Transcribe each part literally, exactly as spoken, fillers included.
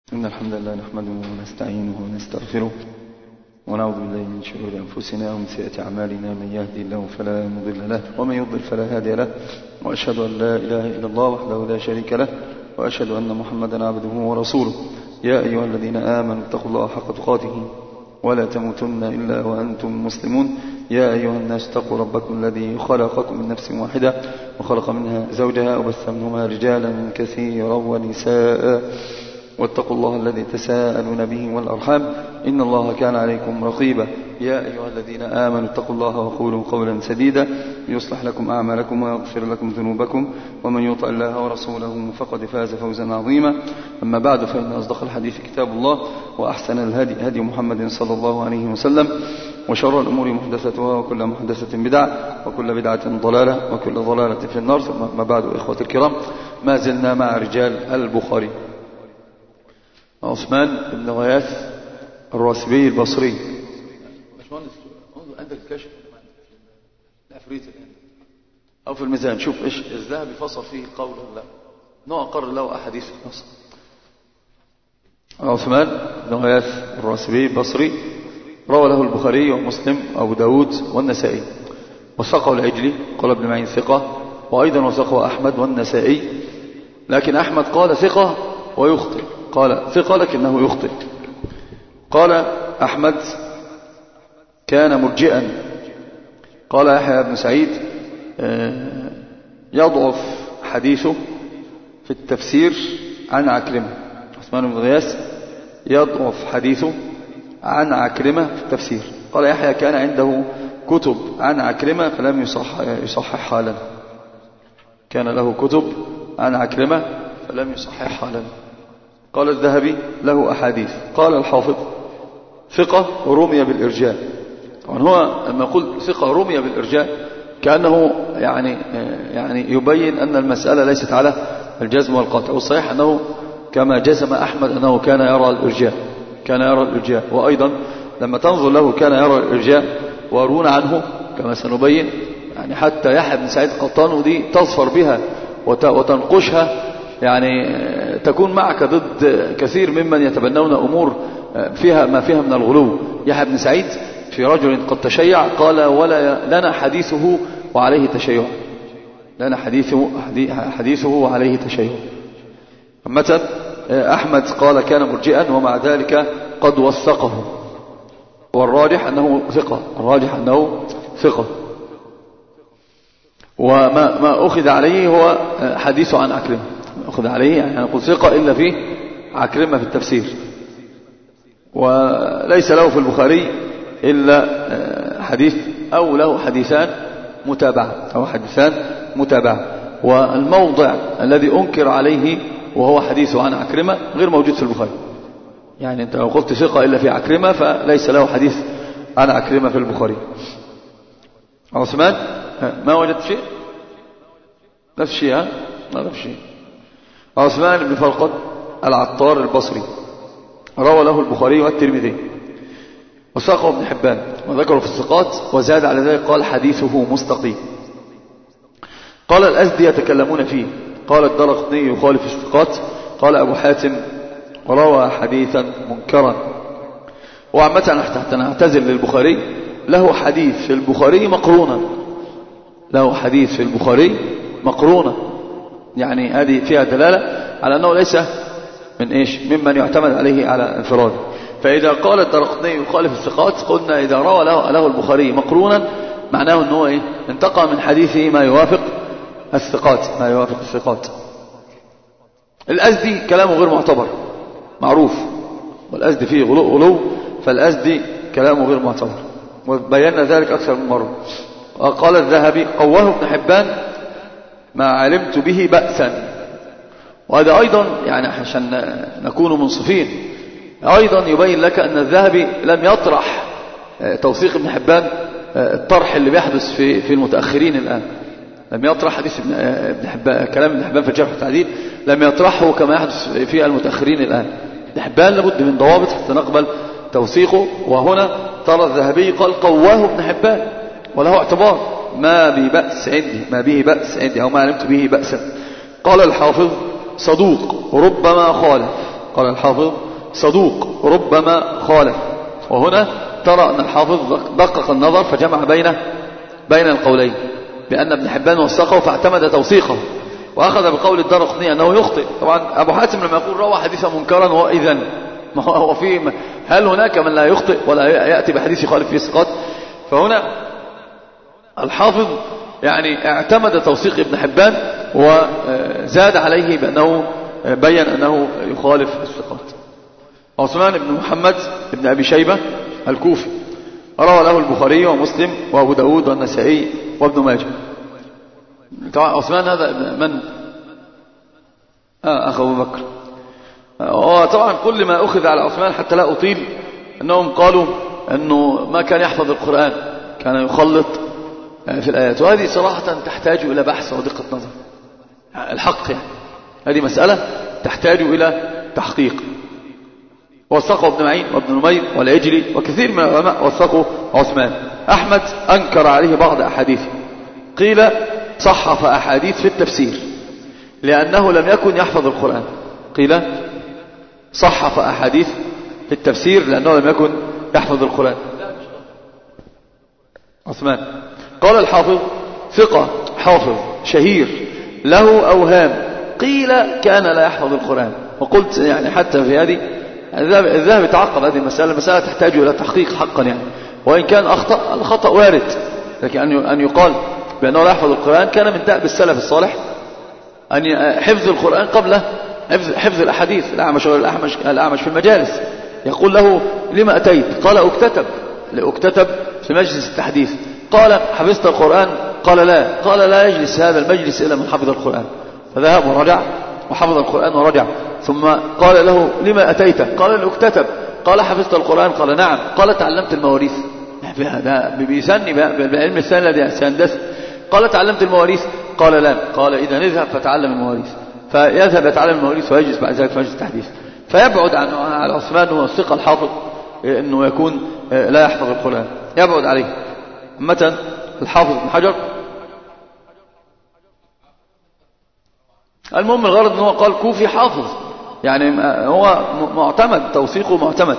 إن الحمد لله نحمده ونستعينه ونستغفره ونعوذ بالله من شرور أنفسنا ومن سيئات أعمالنا. من يهدي الله فلا مضل له ومن يضلل فلا هادي له، وأشهد أن لا إله إلا الله وحده لا شريك له، وأشهد أن محمدا عبده ورسوله. يا أيها الذين آمنوا اتقوا الله حق تقاته ولا تموتن إلا وأنتم مسلمون. يا أيها الناس اتقوا ربكم الذي خلقكم من نفس واحدة وخلق منها زوجها وبث منهما رجالا كثيرا ونساء، واتقوا الله الذي تساءلون به والأرحام إن الله كان عليكم رقيبا. يا أيها الذين آمنوا اتقوا الله وقولوا قولا سديدا يصلح لكم أعمالكم ويغفر لكم ذنوبكم، ومن يطع الله ورسوله فقد فاز فوزا عظيما. أما بعد، فإن أصدق الحديث كتاب الله، وأحسن الهدي هدي محمد صلى الله عليه وسلم، وشر الأمور محدثتها وكل محدثة بدعة وكل بدعة ضلالة وكل ضلالة في النار. ثم ما بعد، إخوة الكرام، ما زلنا مع رجال البخاري. عثمان بن غياث الراسبي البصري. عندك الكشف العفريت أو في الميزان، شوف إيش الذهبي فصل فيه القول ولا نوع أقر له أحاديث النص. عثمان بن غياث الراسبي البصري روى له البخاري ومسلم وأبو داود والنسائي، وثقه العجلي قال ابن معين ثقة، وأيضا وثقه أحمد والنسائي، لكن أحمد قال ثقة ويخطئ، قال ثقة لكنه يخطئ. قال أحمد كان مرجئا. قال يحيى بن سعيد يضعف حديثه في التفسير عن عكرمة. عثمان بن غياث يضعف حديثه عن عكرمة في التفسير. قال يحيى كان عنده كتب عن عكرمة فلم يصح يصححها لنا. كان له كتب عن عكرمة فلم يصححها لنا. قال الذهبي له أحاديث. قال الحافظ ثقة رمي بالإرجاء. هو لما يقول ثقة رمي بالإرجاء كأنه يعني يعني يبين أن المسألة ليست على الجزم والقطع، والصحيح أنه كما جزم أحمد أنه كان يرى الإرجاء، كان يرى الإرجاء. وأيضا لما تنظر له كان يرى الإرجاء ويرون عنه كما سنبين، يعني حتى يحيى بن سعيد القطان، ودي تظفر بها وتنقشها، يعني تكون معك ضد كثير ممن يتبنون أمور فيها ما فيها من الغلو. يحيى بن سعيد في رجل قد تشيع قال ولا لنا حديثه وعليه تشيع، لنا حديثه حديثه وعليه تشيع. مثلا أحمد قال كان مرجئا، ومع ذلك قد وثقه، والراجح أنه ثقة، الراجح أنه ثقة. وما ما أخذ عليه هو حديثه عن عكرمة، أخذ عليه يعني نقول ثقة إلا في عكرمة في التفسير. وليس له في البخاري إلا حديث أو له حديثان متابعة أو حديثان متابعة. والموضع الذي أنكر عليه وهو حديثه عن عكرمة غير موجود في البخاري. يعني أنت لو قلت ثقة إلا في عكرمة فليس له حديث عن عكرمة في البخاري. عثمان ما وجدت شيء؟ نفس شيء، ها؟ ما نفس شيء. عثمان بن فرقد العطار البصري روى له البخاري والترمذي، وثقه ابن حبان وذكره في الثقات، وزاد على ذلك قال حديثه مستقيم. قال الأزدي يتكلمون فيه. قال الدرقطني يخالف الثقات. قال أبو حاتم روى حديثا منكرا. وعامة حتى نعتزل للبخاري له حديث في البخاري مقرونا، له حديث في البخاري مقرونا، يعني هذه فيها دلالة على أنه ليس من إيش ممن يعتمد عليه على انفراده. فإذا قال الدرقطني يخالف الثقات قلنا إذا روى له, له البخاري مقرونا معناه أنه إيه؟ انتقى من حديثه ما يوافق الثقات، ما يوافق الثقات. الأزدي كلامه غير معتبر معروف، والأزدي فيه غلو, غلو فالأزدي كلامه غير معتبر، وبينا ذلك أكثر من مرة. وقال الذهبي قواه ابن حبان ما علمت به بأسا. وهذا أيضا يعني عشان نكون منصفين أيضا يبين لك أن الذهبي لم يطرح توثيق ابن حبان الطرح اللي بيحدث في في المتأخرين الآن. لم يطرح حديث ابن حبان كلام ابن حبان في الجرح والتعديل، لم يطرحه كما يحدث في المتأخرين الآن. ابن حبان لابد من ضوابط حتى نقبل توثيقه. وهنا ترى الذهبي قال قواه ابن حبان وله اعتبار، ما به بأس عندي، ما به بأس عندي أو ما علمت به بأسا. قال الحافظ صدوق ربما خالف، قال الحافظ صدوق ربما خالف. وهنا ترى أن الحافظ دقق النظر فجمع بين بين القولين، بأن ابن حبان وثقه فاعتمد توثيقه، وأخذ بقول الدارقطني أنه يخطئ. طبعا أبو حاتم لما يقول روى حديثا منكرا هو إذن ما هو في هل هناك من لا يخطئ ولا يأتي بحديث يخالف فيه الثقات؟ فهنا الحافظ يعني اعتمد توثيق ابن حبان وزاد عليه بأنه بين أنه يخالف الثقات. عثمان بن محمد بن أبي شيبة الكوفي روى له البخاري ومسلم وأبو داود والنسائي وابن ماجه. طبعا عثمان هذا من آه أخ أبو بكر. وطبعا كل ما أخذ على عثمان حتى لا أطيل أنهم قالوا أنه ما كان يحفظ القرآن، كان يخلط في الآيات، وهذه صراحة تحتاج إلى بحث ودقة نظر. الحق يعني هذه مسألة تحتاج إلى تحقيق. وثقوا ابن معين وابن نمير والعجلي وكثير من العلماء وثقوا عثمان. أحمد أنكر عليه بعض أحاديثه، قيل صحف أحاديث في التفسير لأنه لم يكن يحفظ القرآن، قيل صحف أحاديث في التفسير لأنه لم يكن يحفظ القرآن. عثمان قال الحافظ ثقة حافظ شهير له أوهام، قيل كان لا يحفظ القرآن. وقلت يعني حتى في هذه الذهب يتعقب هذه المسألة، المسألة تحتاج إلى تحقيق حقا يعني، وإن كان أخطأ الخطأ وارد، لكن أن يقال بأنه لا يحفظ القرآن كان من دأب السلف الصالح أن حفظ القرآن قبل حفظ, حفظ الأحاديث. الأعمش الأعمش الأعمش في المجالس يقول له لما أتيت؟ قال أكتتب لأكتتب في مجلس التحديث. قال حفظت القرآن؟ قال لا. قال لا يجلس هذا المجلس إلا من حفظ القرآن. فذهب ورجع وحفظ القرآن ورجع، ثم قال له لما أتيت؟ قال لأكتتب. قال حفظت القرآن؟ قال نعم. قال تعلمت المواريث؟ ده بيسني بالعلم الثاني الذي سيندث. قال تعلمت المواريث؟ قال لا. قال إذا اذهب فتعلم المواريث. فيذهب يتعلم المواريث ويجلس بعد ذلك في مجلس التحديث. فيبعد عن على عثمان هو الثقة الحافظ انه يكون لا يحفظ القرآن، يبعد عليه. مثلا الحافظ ابن حجر المهم الغرض انه قال كوفي حافظ، يعني هو معتمد، توثيقه معتمد.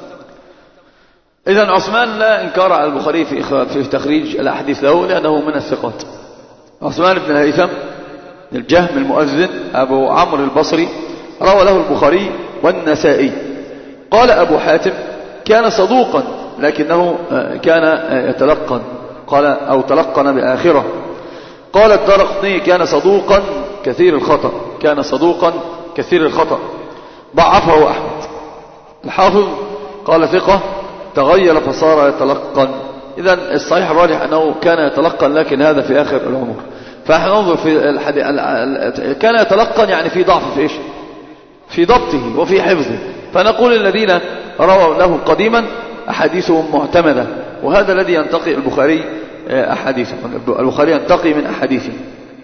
اذا عثمان لا انكار على البخاري في في تخريج الاحاديث له لانه من الثقات. عثمان بن الهيثم الجهم المؤذن ابو عمرو البصري روى له البخاري والنسائي. قال ابو حاتم كان صدوقا لكنه كان يتلقن، قال او تلقن باخره. قال الدارقطني كان صدوقا كثير الخطأ، كان صدوقا كثير الخطأ، ضعفه أحمد. الحافظ قال ثقة تغير فصار يتلقن. إذن الصحيح الراجح أنه كان يتلقن، لكن هذا في آخر العمر. فنحن ننظر في الحديث، كان يتلقن يعني في ضعف في إيش؟ في ضبطه وفي حفظه. فنقول الذين رووا له قديما أحاديثهم معتمدة، وهذا الذي ينتقي البخاري أحاديثه. البخاري ينتقي من أحاديثه.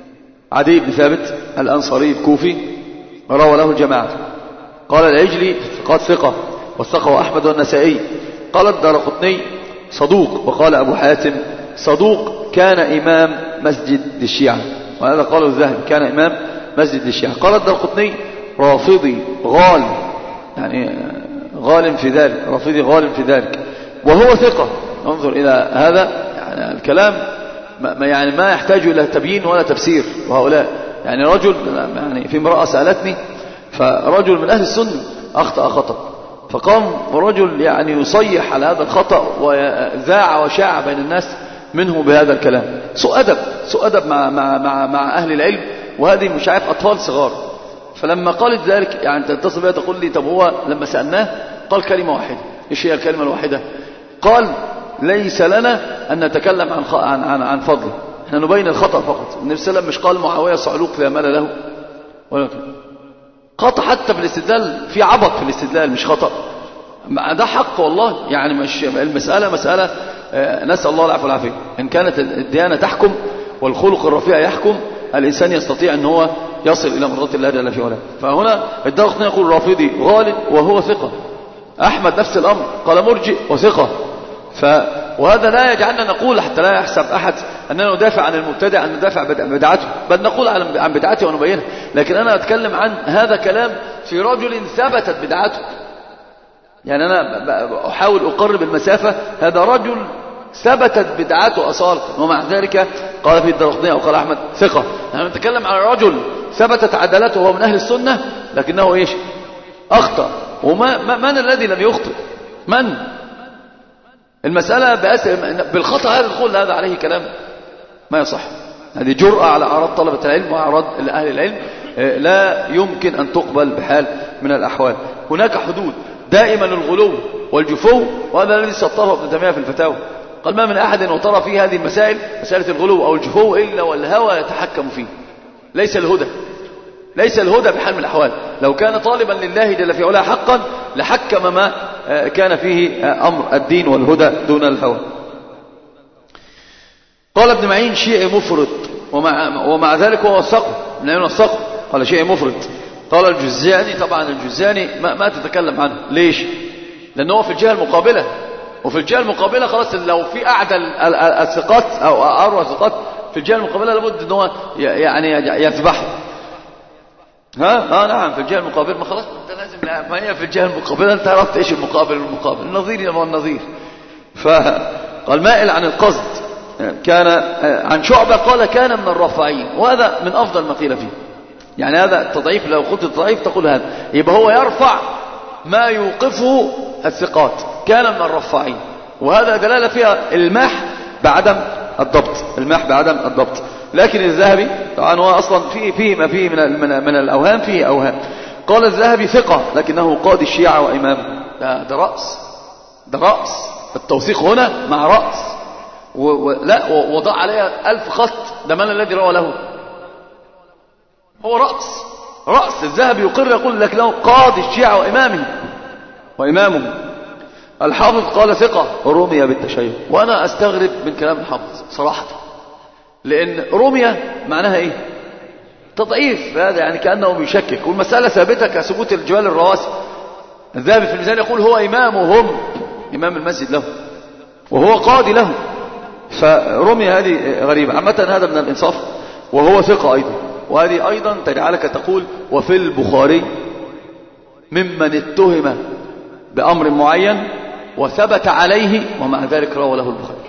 عدي بن ثابت الأنصاري الكوفي روى له الجماعة. قال العجلي ثقات ثقة، وثقه أحمد والنسائي. قال الدارقطني صدوق، وقال أبو حاتم صدوق كان إمام مسجد الشيعة، وهذا قاله الذهبي كان إمام مسجد الشيعة. قال الدارقطني رافضي غال، يعني غال في ذلك، رافضي غال في ذلك، وهو ثقة. انظر إلى هذا، يعني الكلام ما يعني ما يحتاج إلى تبيين ولا تفسير. وهؤلاء يعني رجل، يعني في امرأة سألتني، فرجل من أهل السنة أخطأ خطأ، فقام رجل يعني يصيح على هذا الخطأ وذاع وشاع بين الناس منه بهذا الكلام. سوء أدب، سوء أدب مع, مع, مع, مع أهل العلم، وهذه مش عارف أطفال صغار. فلما قالت ذلك يعني تتصل بها تقول لي طب هو لما سألناه قال كلمة واحدة. إيش هي الكلمة الواحدة؟ قال ليس لنا أن نتكلم عن عن عن, عن فضله، احنا نبين الخطأ فقط. النبي صلى الله عليه وسلم مش قال معاوية صعلوك لا مال له ولا خطأ؟ حتى في الاستدلال في عبط في الاستدلال، مش خطأ، ده حق والله. يعني مش المسألة مسألة نسأل الله العفو والعافية. إن كانت الديانة تحكم والخلق الرفيع يحكم، الإنسان يستطيع أن هو يصل إلى مرضات الله جل في علاه. فهنا الدارقطني يقول رافضي غالب وهو ثقة. أحمد نفس الأمر، قال مرجئ وثقة. ف وهذا لا يجعلنا نقول حتى لا يحسب أحد أننا ندافع عن المبتدع أن ندافع عن بدعته، بل نقول عن بدعته ونبينها. لكن أنا أتكلم عن هذا كلام في رجل ثبتت بدعته، يعني أنا أحاول أقرب المسافة. هذا رجل ثبتت بدعته أصالة ومع ذلك قال في الدرقطني أو قال أحمد ثقة. يعني نتكلم عن رجل ثبتت عدالته وهو من أهل السنة لكنه إيش أخطأ. وما من الذي لم يخطئ؟ من؟ المسألة بالخطأ هذا نقول هذا عليه كلام ما يصح. هذه جرأة على أعراض طلبة العلم وأعراض أهل العلم لا يمكن أن تقبل بحال من الأحوال. هناك حدود دائما الغلو والجفو، وهذا الذي سطره ابن تيمية في الفتاوى. قال ما من أحد وترى في هذه المسائل مسألة الغلو أو الجفو إلا والهوى يتحكم فيه، ليس الهدى، ليس الهدى بحال من الأحوال. لو كان طالبا لله جل في علاه حقا لحكم ما كان فيه أمر الدين والهدى دون الهوى. قال ابن معين شيعي مفرط، ومع, ومع ذلك هو وثقه، ابن معين وثقه، قال شيعي مفرط. قال الجزاني، طبعا الجزاني ما, ما تتكلم عنه، ليش؟ لأنه هو في الجهة المقابلة، وفي الجهة المقابلة خلاص لو في أعدل الثقات أو أروع الثقات في الجهة المقابلة لابد أنه يعني يذبحه. ها ها نعم في الجهة المقابلة، ما خلاص انت لازم، ما هي في الجهة المقابلة انت عرفت ايش المقابل والمقابل، النظير هو النظير. فقال مائل عن القصد، كان عن شعبة قال كان من الرافعين، وهذا من افضل ما قيل فيه. يعني هذا التضعيف، لو قلت التضعيف تقول هذا يبقى هو يرفع ما يوقفه الثقات، كان من الرافعين، وهذا دلالة فيها الماح بعدم الضبط، الماح بعدم الضبط. لكن الذهبي طبعا هو اصلا فيه فيه ما فيه من من, من الاوهام، فيه اوهام. قال الذهبي ثقة لكنه قاضي الشيعة وامام. ده, ده راس، ده راس التوثيق هنا مع راس، ولا وضع عليها ألف خط. ده من الذي روى له؟ هو راس، راس الذهبي يقر يقول لكنه قاضي الشيعة وامامه وامامه. الحافظ قال ثقة ورمي بالتشيع، وانا استغرب من كلام الحافظ صراحة، لأن رمية معناها إيه؟ تضعيف. هذا يعني كأنه يشكك، والمسألة ثابتة كثبوت الجبال الرواسي. الذهبي في الميزان يقول هو إمامهم، إمام المسجد له وهو قاضي له، فرمي هذه غريبة. عامة هذا من الإنصاف، وهو ثقة أيضا. وهذه أيضا تجعلك تقول وفي البخاري ممن اتهم بأمر معين وثبت عليه ومع ذلك روى له البخاري.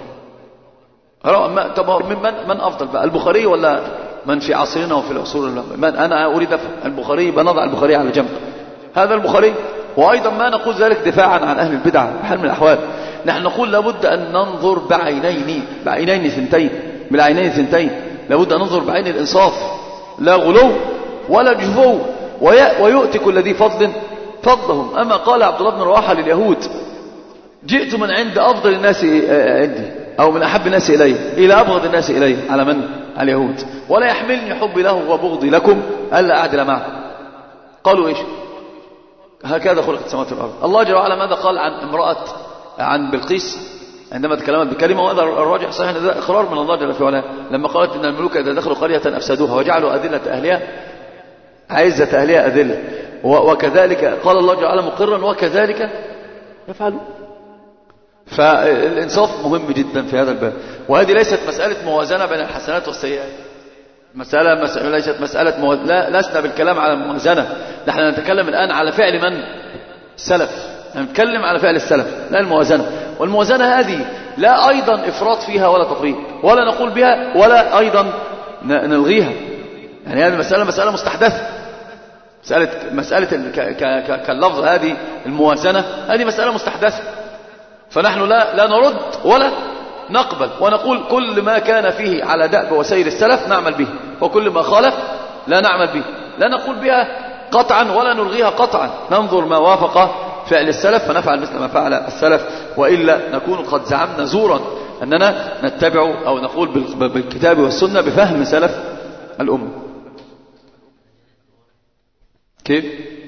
طب من من افضل بقى، البخاري ولا من في عصرنا وفي العصور؟ من انا اريد افهم البخاري، بنضع البخاري على جنب. هذا البخاري. وايضا ما نقول ذلك دفاعا عن اهل البدع بحال من الاحوال، نحن نقول لابد ان ننظر بعينين، بعينين ثنتين، بالعينين ثنتين. لابد ان ننظر بعين الانصاف، لا غلو ولا جفو، ويؤتي كل ذي فضل فضلهم. اما قال عبد الله بن رواحه لليهود جئت من عند افضل الناس عندي أو من أحب الناس إلي إلى أبغض الناس إلي، على من؟ على اليهود. ولا يحملني حبي له وبغضي لكم ألا أعدل معكم. قالوا إيش؟ هكذا خلقت السماوات والأرض. الله جل وعلا ماذا قال عن امرأة عن بلقيس عندما تكلمت بكلمة؟ وهذا الراجح صحيح أن هذا إقرار من الله جل في علاه، لما قالت إن الملوك إذا دخلوا قرية أفسدوها وجعلوا أذلة أهلها عزة أهلها أذلة، وكذلك قال الله جل وعلا مقرا وكذلك يفعلوا. فالإنصاف مهم جدا في هذا الباب. وهذه ليست مسألة موازنة بين الحسنات والسيئات، مسألة, مسألة ليست مسألة موازنة. لا، لسنا بالكلام على الموازنة، نحن نتكلم الآن على فعل من؟ السلف. نتكلم على فعل السلف لا الموازنة. والموازنة هذه لا أيضا إفراط فيها ولا تفريط، ولا نقول بها ولا أيضا نلغيها. يعني هذه مسألة مسألة مستحدثة، مسألة, مسألة كاللفظ هذه الموازنة هذه مسألة مستحدثة، فنحن لا, لا نرد ولا نقبل، ونقول كل ما كان فيه على دأب وسير السلف نعمل به، وكل ما خالف لا نعمل به. لا نقول بها قطعا ولا نلغيها قطعا، ننظر ما وافق فعل السلف فنفعل مثل ما فعل السلف، وإلا نكون قد زعمنا زورا أننا نتبع أو نقول بالكتاب والسنة بفهم سلف الأمة. كيف؟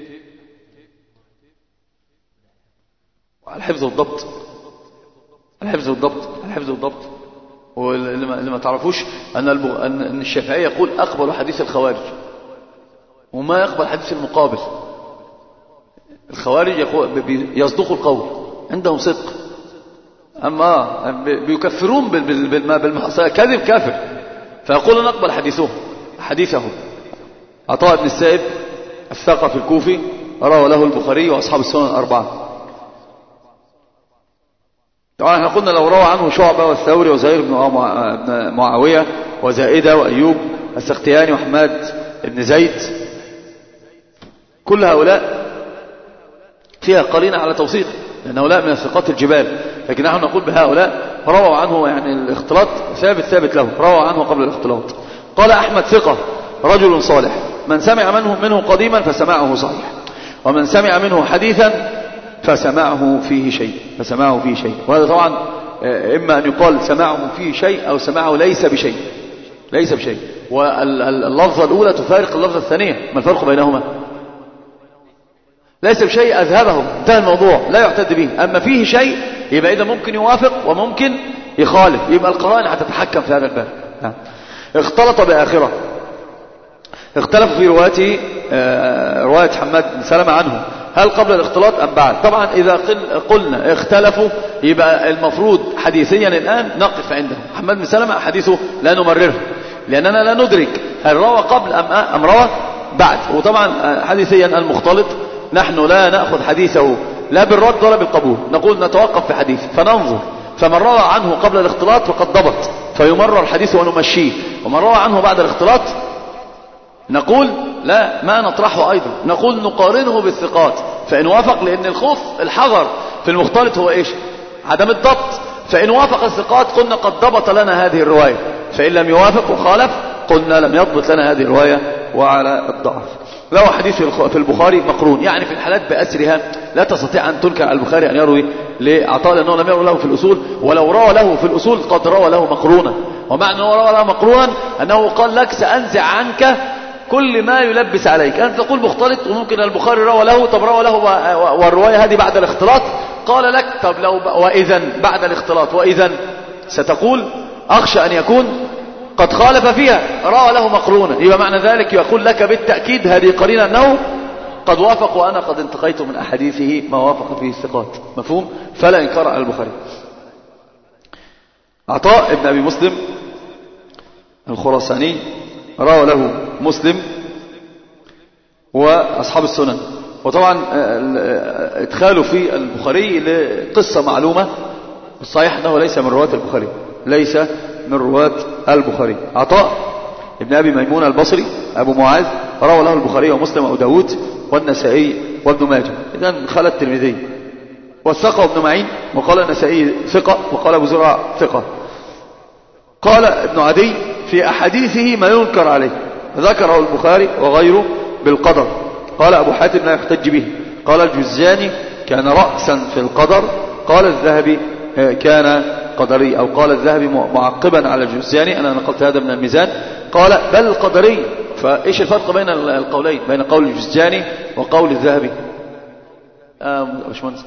الحفظ والضبط، الحفظ والضبط، الحفظ والضبط. واللي ما تعرفوش أن أن الشافعي يقول أقبل حديث الخوارج وما يقبل حديث المقابل. الخوارج يصدق القول، عندهم صدق، أما بيكفرون بالمعصية كذب كافر، فيقول نقبل حديثه حديثه. عطاء بن السائب الثقفي الكوفي روى له البخاري وأصحاب السنن الأربعة. طبعا احنا قلنا لو روى عنه شعبة والثوري وزهير بن معاوية وزائدة وأيوب السختياني وحماد بن زيد، كل هؤلاء فيها قرينة على توثيق، لأن هؤلاء من الثقات الجبال. لكن نحن نقول بهؤلاء رووا عنه يعني الاختلاط ثابت ثابت له، رووا عنه قبل الاختلاط. قال أحمد ثقة رجل صالح، من سمع منه منه قديما فسمعه صحيح، ومن سمع منه حديثا فسمعه فيه شيء فسمعه فيه شيء وهذا طبعا إما أن يقال سمعه فيه شيء أو سمعه ليس بشيء ليس بشيء واللفظة الأولى تفارق اللفظة الثانية. ما الفرق بينهما؟ ليس بشيء أذهبه، انتهى الموضوع، لا يعتد به. أما فيه شيء يبقى إذا ممكن يوافق وممكن يخالف، يبقى القرائن هتتحكم في هذا الباب. اختلط بآخرة، اختلف في روايته رواية حماد بن سلمة عنه، هل قبل الاختلاط أم بعد؟ طبعا إذا قلنا اختلفوا يبقى المفروض حديثيا الآن نقف عنده. حماد بن سلمة حديثه لا نمرره، لأننا لا ندرك هل روى قبل أم, أم روى بعد. وطبعا حديثيا المختلط نحن لا نأخذ حديثه لا بالرد ولا بالقبول، نقول نتوقف في حديث فننظر، فمن روى عنه قبل الاختلاط فقد ضبط فيمرر حديثه ونمشيه، ومن روى عنه بعد الاختلاط نقول لا، ما نطرحه أيضا، نقول نقارنه بالثقات فإن وافق، لأن الخوف الحذر في المختلط هو إيش؟ عدم الضبط. فإن وافق الثقات قلنا قد ضبط لنا هذه الرواية، فإن لم يوافق وخالف قلنا لم يضبط لنا هذه الرواية وعلى الضعف. لو حديث في البخاري مقرون، يعني في الحالات بأسرها لا تستطيع أن تنكر على البخاري أن يروي لعطاء لأنه لم يروي له في الأصول، ولو روى له في الأصول قد روى له مقرونا. ومعنى أنه روى له مقرونا أنه قال لك سأنزع عنك كل ما يلبس عليك. أنت تقول مختلط وممكن البخاري روى له، طب روى له والرواية هذه بعد الاختلاط، قال لك طب لو وإذن بعد الاختلاط وإذن ستقول أخشى أن يكون قد خالف فيها روى له مقرونا، يبقى معنى ذلك يقول لك بالتأكيد هذه قرينة أنه قد وافق، وأنا قد انتقيت من أحاديثه ما وافق فيه الثقات. مفهوم؟ فلا إنكار على البخاري. عطاء ابن أبي مسلم الخراساني روى له مسلم وأصحاب السنن. وطبعا ادخاله في البخاري لقصة معلومة، الصحيح أنه ليس من رواة البخاري، ليس من رواة البخاري. عطاء ابن أبي ميمون البصري أبو معاذ روى له البخاري ومسلم وأبو داود والنسائي وابن ماجه، إذن خلى الترمذي والثقة ابن معين، وقال النسائي ثقة، وقال أبو زرع ثقة. قال ابن عدي في أحاديثه ما ينكر عليه، ذكره البخاري وغيره بالقدر. قال أبو حاتم لا يحتج به. قال الجزاني كان رأسا في القدر. قال الذهبي كان قدري، أو قال الذهبي معقبا على الجزاني، أنا نقلت هذا من الميزان، قال بل قدري. فإيش الفرق بين القولين، بين قول الجزاني وقول الذهبي؟ آه مش منسى.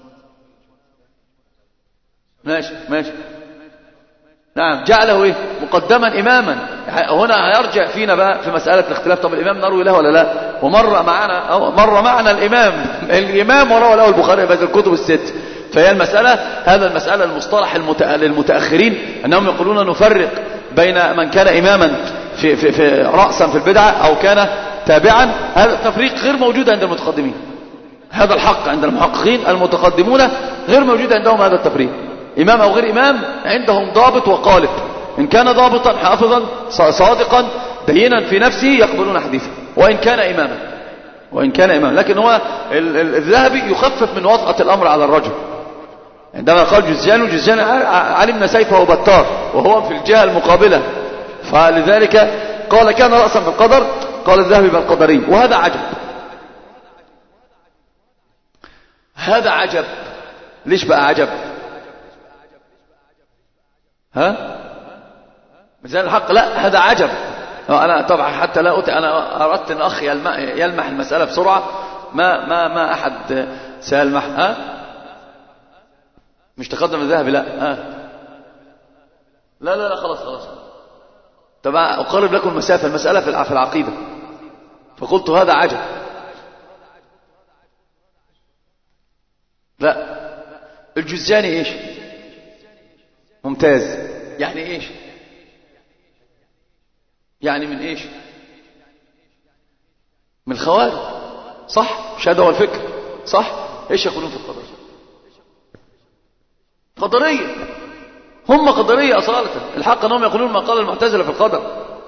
ماشي ماشي نعم، جعله إيه؟ مقدما إماما. هنا هيرجع فينا بقى في مسألة الاختلاف، طب الإمام نروي له ولا لا؟ ومر معنا أو مر معنا الإمام الإمام وروى له البخاري بهذه الكتب الست. فهي المسألة، هذا المسألة المصطلح للمتأخرين أنهم يقولون نفرق بين من كان إماما في, في, في رأسا في البدعة أو كان تابعا. هذا التفريق غير موجود عند المتقدمين، هذا الحق عند المحققين المتقدمون غير موجود عندهم هذا التفريق. إمام أو غير إمام عندهم ضابط وقالب، إن كان ضابطا حافظا صادقا دينا في نفسه يقبلون حديثه، وإن كان إماما وإن كان إماما. لكن هو الذهبي يخفف من وطأة الأمر على الرجل. عندما قال جزيان، جزيان علمنا سيفه بطار وهو في الجهة المقابلة، فلذلك قال كان رأسا بالقدر. قال الذهبي بالقدري، وهذا عجب، هذا عجب. ليش بقى عجب؟ ها ميزان الحق، لا هذا عجب. أنا طبعا حتى لا أتي، أنا أردت أن أخ يلمح المسألة بسرعة، ما ما ما أحد سيلمح. ها مش تقدم الذهبي، لا ها لا لا لا خلاص خلاص. طبعا أقرب لكم المسافة، المسألة في العقيدة، فقلت هذا عجب. لا الجزاني إيش؟ ممتاز. يعني ايش؟ يعني من ايش؟ من الخوارج، صح؟ مش هذا هو الفكر، صح؟ ايش يقولون في القدر؟ قدرية، هم قدرية أصالة. الحق أنهم يقولون ما قال المعتزلة في القدر.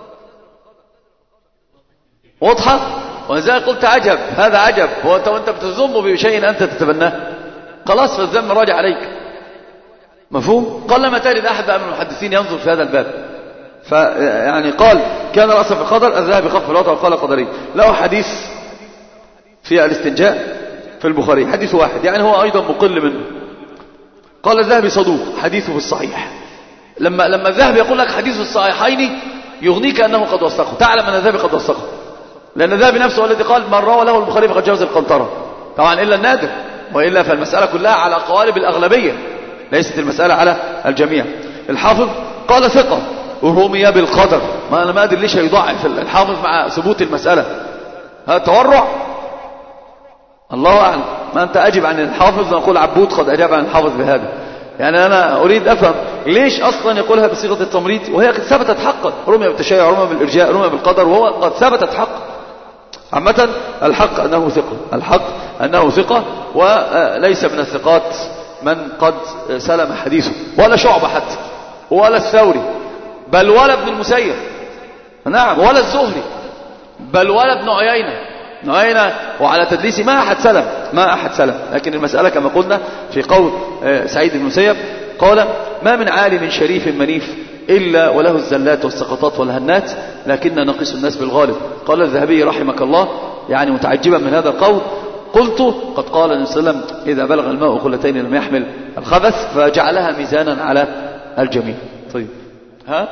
واضحة؟ ولذلك قلت عجب، هذا عجب. هو أنت وأنت بتذم بشيء أنت تتبناه، خلاص فالذم راجع عليك. مفهوم؟ قال لما تجد أحد من المحدثين ينظر في هذا الباب. فيعني قال كان رأسا في القدر، الذهب يخف في الوضع، وقال قدري. له حديث في الاستنجاء في البخاري، حديث واحد، يعني هو أيضا مقل منه. قال الذهبي صدوق، حديثه في الصحيح. لما لما الذهبي يقول لك حديث في الصحيحين يغنيك أنه قد وثقه، تعلم أن الذهبي قد وثقه، لأن الذهبي نفسه الذي قال من روى له البخاري فقد جاوز القنطرة. طبعا إلا النادر، وإلا فالمسألة كلها على قوالب الأغلبية، ليست المسألة على الجميع. الحافظ قال ثقة ورمي بالقدر. ما أنا ما أدري ليش يضعف الحافظ مع ثبوت المسألة، هذا تورع، الله أعلم. ما أنت أجب عن الحافظ، نقول عبود قد أجاب عن الحافظ بهذا. يعني أنا أريد أفهم ليش أصلا يقولها بصيغة التمريض وهي قد ثبتت حقا، رمي بالتشيع، رمي بالإرجاء، رمي بالقدر، وهو قد ثبتت حقا. عامة الحق أنه ثقة، الحق أنه ثقة، وليس من الثقات من قد سلم حديثه، ولا شعبة حتى، ولا الثوري، بل ولا ابن المسيب، نعم، ولا الزهري، بل ولا ابن عيينة. ابن عيينة وعلى تدليسه ما أحد سلم، ما أحد سلم. لكن المسألة كما قلنا في قول سعيد بن المسيب، قال ما من عالم شريف منيف إلا وله الزلات والسقطات والهنات، لكن نقص الناس بالغالب. قال الذهبي رحمك الله يعني متعجبا من هذا القول، قلت قد قال النبي صلى الله عليه وسلم إذا بلغ الماء قلتين لم يحمل الخبث، فجعلها ميزانا على الجميع. طيب ها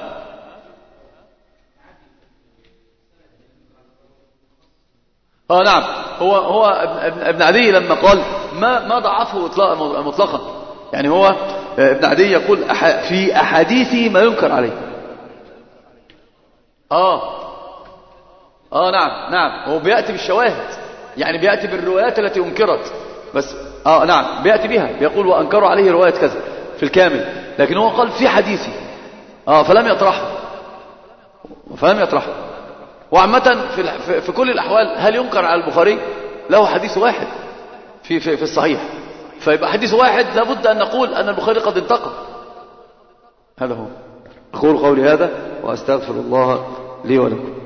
اه نعم، هو هو ابن, ابن عدي لما قال ما ما ضعفه مطلقا، يعني هو ابن عدي يقول في احاديثه ما ينكر عليه. اه اه نعم نعم، هو بياتي بالشواهد، يعني بياتي بالروايات التي انكرت، بس اه نعم بياتي بها، بيقول وانكروا عليه روايه كذا في الكامل، لكن هو قال في حديثي اه فلم يطرحه، فلم يطرحه. وعامة في, في كل الأحوال هل ينكر على البخاري؟ له حديث واحد في, في, في الصحيح، فيبقى حديث واحد لابد أن نقول أن البخاري قد انتقل. هذا هو. أقول قولي هذا وأستغفر الله لي ولكم.